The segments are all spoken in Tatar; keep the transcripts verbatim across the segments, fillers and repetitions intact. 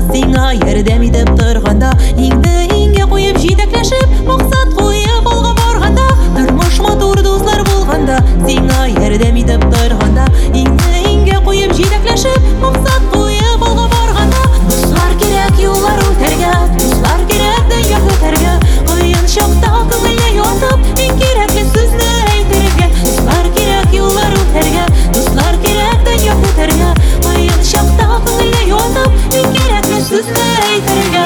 сиңа ярдәм итеп торганда, иңне иңгә куеп җитәкләшеп, максат куеп алга барганда, тормыш матур дуслар булганда, сиңа ярдәм итеп торганда, иңне иңгә куеп җитәкләшеп, максат куеп алга барганда, дуслар кирәк юллар үтәргә, дуслар кирәк дөнья көтәргә, кыен чакта күңелне ятып, иң кирәкле сүзне әйтергә, дуслар кирәк юллар үтәргә, дуслар кирәк дөнья көтәргә, кыен чакта күңелне ятып, иң кирәкле сүзне әйтергә.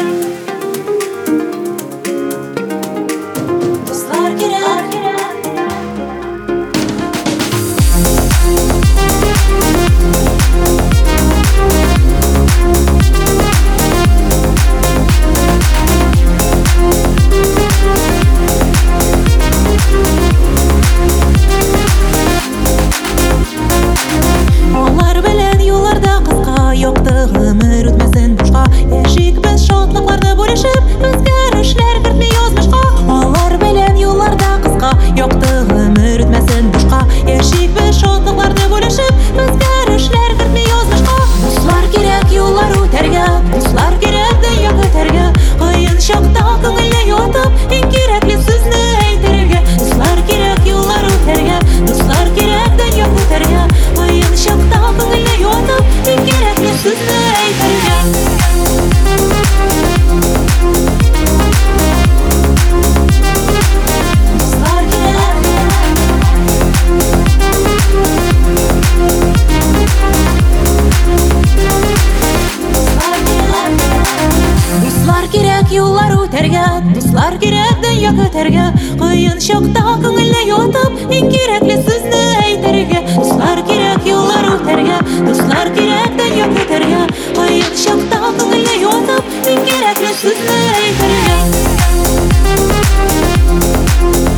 Дуслар кирәк. Алар белән юлларда кыска, якты гомер үтмәсен бушка, яшик без шатлыкларны бүлешеп, үзгәрешләр кертми язмышка. Алар белән юлларда кыска, якты гомер үтмәсен бушка, яшик без шатлыкларны бүлешеп, үзгәрешләр кертми язмышка. Дуслар кирәк юллар үтәргә, дуслар кирәк дөнья көтәргә, кыен чакта күңелне ятып, иң кирәкле сүзне әйтергә. Дуслар кирәк юллар үтәргә, дуслар кирәк дөнья көтәргә, кыен чакта күңелне ятып, иң кирәкле сүзне әйтергә. Дуслар кирәк юллар үтәргә, дуслар кирәк дөнья көтәргә, кыен чакта күңелне ятып, иң кирәкле сүзне әйтергә. Дуслар кирәк юллар үтәргә, дуслар кирәк дөнья көтәргә, кыен чакта күңелне ятып, иң кирәкле сүзне әйтергә.